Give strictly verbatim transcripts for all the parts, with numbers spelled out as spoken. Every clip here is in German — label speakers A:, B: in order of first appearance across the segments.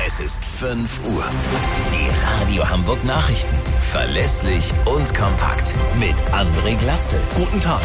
A: Es ist fünf Uhr. Die Radio Hamburg Nachrichten. Verlässlich und kompakt. Mit André Glatzel.
B: Guten Tag.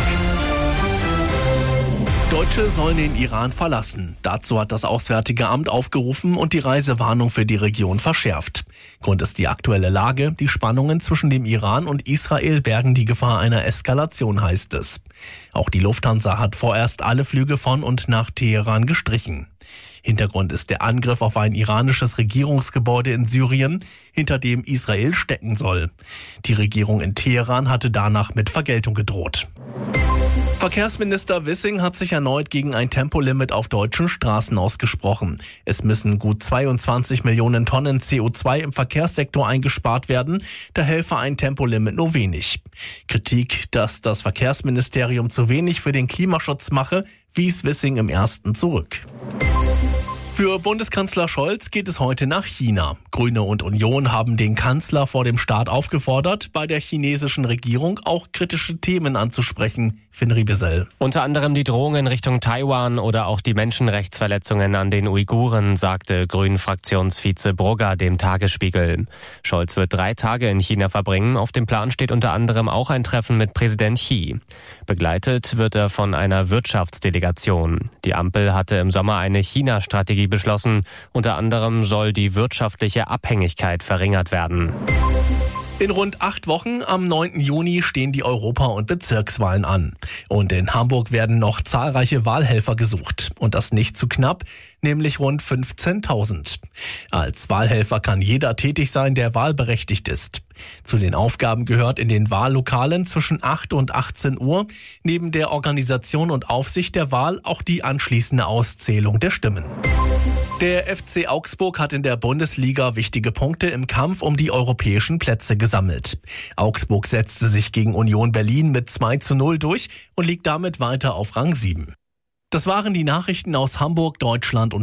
B: Deutsche sollen den Iran verlassen. Dazu hat das Auswärtige Amt aufgerufen und die Reisewarnung für die Region verschärft. Grund ist die aktuelle Lage. Die Spannungen zwischen dem Iran und Israel bergen die Gefahr einer Eskalation, heißt es. Auch die Lufthansa hat vorerst alle Flüge von und nach Teheran gestrichen. Hintergrund ist der Angriff auf ein iranisches Regierungsgebäude in Syrien, hinter dem Israel stecken soll. Die Regierung in Teheran hatte danach mit Vergeltung gedroht. Verkehrsminister Wissing hat sich erneut gegen ein Tempolimit auf deutschen Straßen ausgesprochen. Es müssen gut zweiundzwanzig Millionen Tonnen C O zwei im Verkehrssektor eingespart werden, da helfe ein Tempolimit nur wenig. Kritik, dass das Verkehrsministerium zu wenig für den Klimaschutz mache, wies Wissing im ersten zurück. Für Bundeskanzler Scholz geht es heute nach China. Grüne und Union haben den Kanzler vor dem Start aufgefordert, bei der chinesischen Regierung auch kritische Themen anzusprechen. Finn Riebesell.
C: Unter anderem die Drohungen Richtung Taiwan oder auch die Menschenrechtsverletzungen an den Uiguren, sagte Grünen-Fraktionsvize Brugger dem Tagesspiegel. Scholz wird drei Tage in China verbringen. Auf dem Plan steht unter anderem auch ein Treffen mit Präsident Xi. Begleitet wird er von einer Wirtschaftsdelegation. Die Ampel hatte im Sommer eine China-Strategie beschlossen. Unter anderem soll die wirtschaftliche Abhängigkeit verringert werden.
B: In rund acht Wochen am neunten Juni stehen die Europa- und Bezirkswahlen an. Und in Hamburg werden noch zahlreiche Wahlhelfer gesucht. Und das nicht zu knapp, nämlich rund fünfzehntausend. Als Wahlhelfer kann jeder tätig sein, der wahlberechtigt ist. Zu den Aufgaben gehört in den Wahllokalen zwischen acht und achtzehn Uhr neben der Organisation und Aufsicht der Wahl auch die anschließende Auszählung der Stimmen. Der F C Augsburg hat in der Bundesliga wichtige Punkte im Kampf um die europäischen Plätze gesammelt. Augsburg setzte sich gegen Union Berlin mit zwei zu null durch und liegt damit weiter auf Rang sieben. Das waren die Nachrichten aus Hamburg, Deutschland und